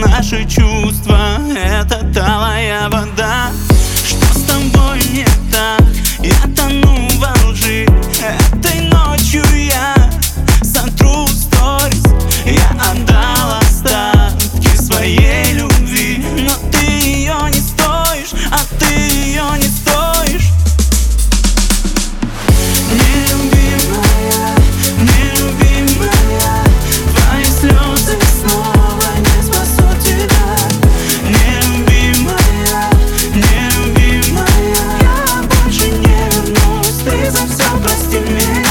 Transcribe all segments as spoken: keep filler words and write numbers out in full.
Наши чувства — это талая вода. Что с тобой не так? Я тону во лжи. Этой ночью я сотру сторис. Я отдал остатки своей любви, но ты ее не стоишь, а ты ее не стоишь. Нелюбимая, нелюбимая, твои слезы снова не спасут тебя. Нелюбимая, нелюбимая, я больше не вернусь, ты за все прости меня.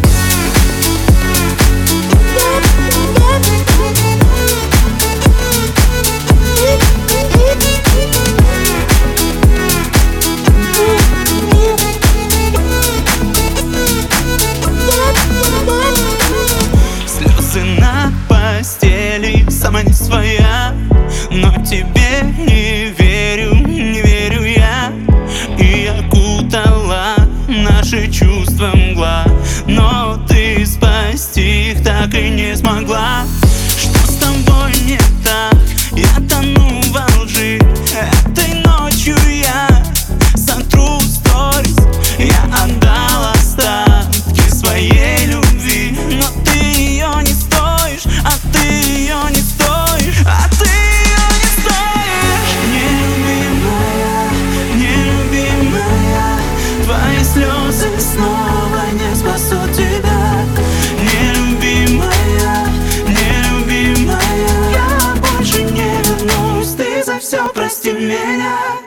Слезы на постели, сама не своя, но тебе не верю, не верю я. И окутала наши чувства мгла, но ты спасти их так и не смогла. Что с тобой не так? Я тону во лжи. Этой ночью я сотру сторис. Я отдал остатки своей любви, но ты ее не стоишь, а ты ее не стоишь, а ты ее не стоишь. Нелюбимая, нелюбимая, твои слезы снова не спасут тебя. Нелюбимая, нелюбимая, я больше не вернусь, ты за все прости меня.